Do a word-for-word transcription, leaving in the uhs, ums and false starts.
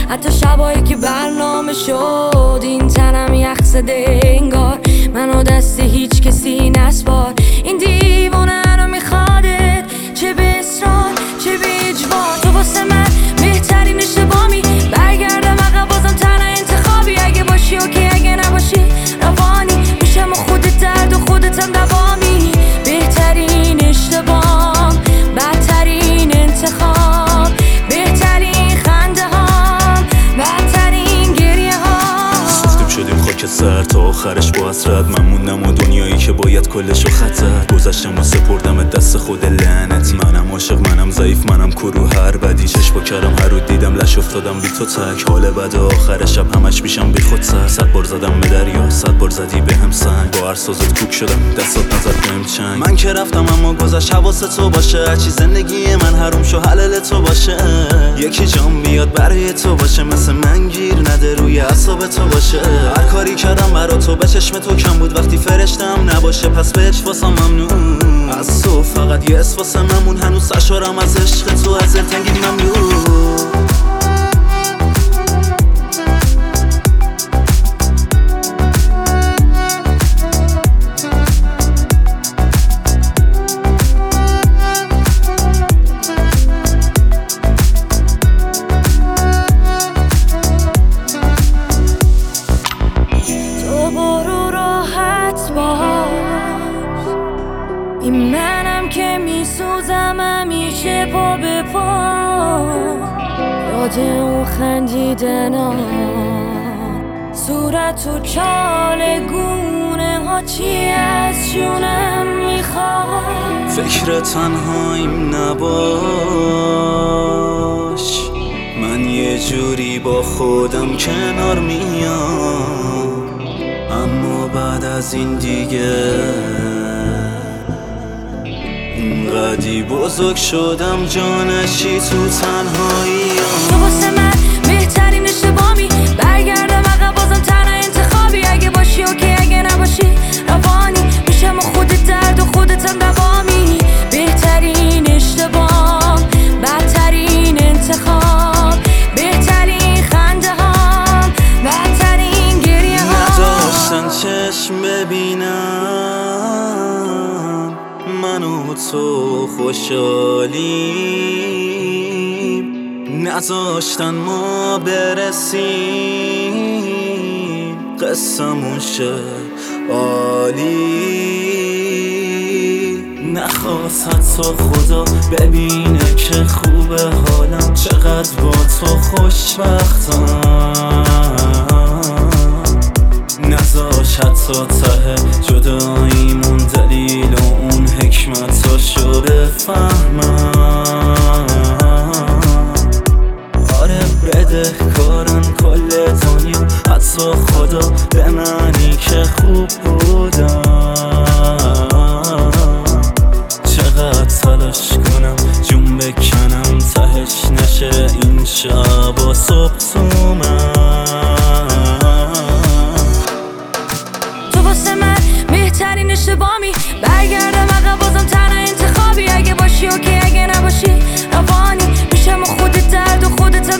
حتی شبایی که برنامه شد این تنم یخ زده انگار منو دست هیچ کسی نسپار. این دیوونه رو میخوادت چه به اصرار چه به اجبار. تو واسه من بهترین اشتبامی برگردم عقب بازم تنها انتخابی. اگه باشی اوکی اگه نباشی روانی میشم و خودت درد و خودتم دوامی. بهترین اشتبام بدترین انتخاب بهترین خنده هام بدترین گریه ها. ساختیم شدیم خاک سر تا آخرش با حسرت. من موندم و دنیایی که باید کلشو خطر. گذشتم و سپردم دست خود لعنتی. منم عاشق منم ضعیف منم کرو هر بدی. چشم با کرم هر رو دیدم لش افتادم بی تو تک. حال بد آخر شب همش میشم بی خود سر. صد بار زدم به دریا صد بار زدی به هم سنگ. با هر سازت کوک شدم دستات نزد بهم چنگ. من که رفتم اما گذشت حواست تو باشه. هرچی زندگی من حروم شو حلال تو باشه. یکی جام بیاد برای تو باشه مثل من گیر نده روی اعصاب تو باشه. هر کاری کردم برا تو به چشم تو کم بود. وقتی فرشتم نباشه پس به هیچ واسم ممنون. از تو فقط یه اس واسه ممون. هنوز سشارم از عشق تو از دلتنگی ممنون. این منم که میسوزم همیشه پا به پا. یاد اون خندیدنا صورت و چالگونه ها چی از جونم میخواد. فکر تنهاییم نباش. من یه جوری با خودم کنار میام. اما بعد از این دیگه اینقدی بزرگ شدم جانشی تو تنهاییم. تو واسه من بهترین اشتبامی برگردم عقب بازم تنها انتخابی. اگه باشی اوکی اگه نباشی روانی میشم و خودت درد و خودتم دوامی. بهترین اشتبام بدترین انتخاب بهترین خنده هام بدترین گریه ها. نداشتن چشم ببینم من و تو خوشحالیم. نذاشتن ما برسیم قصمون شه عالی. نخواست حتی خدا ببینه که خوبه حالم. چقدر با تو خوشبختم. نذاش حتی ته جداییمون دلیل و اون حکمتاشو بفهمم. آره بده کارن کل دنیا حتی خدا به منی که خوب بودم. چقدر تلاش کنم جون بکنم تهش نشه این شب و صبح تو من. تو واسه من بهترین اشتبامی برگردم عقب بازم تنها انتخابی. اگه باشی اوکی اگه نباشی روانی میشم و خودت درد و خودت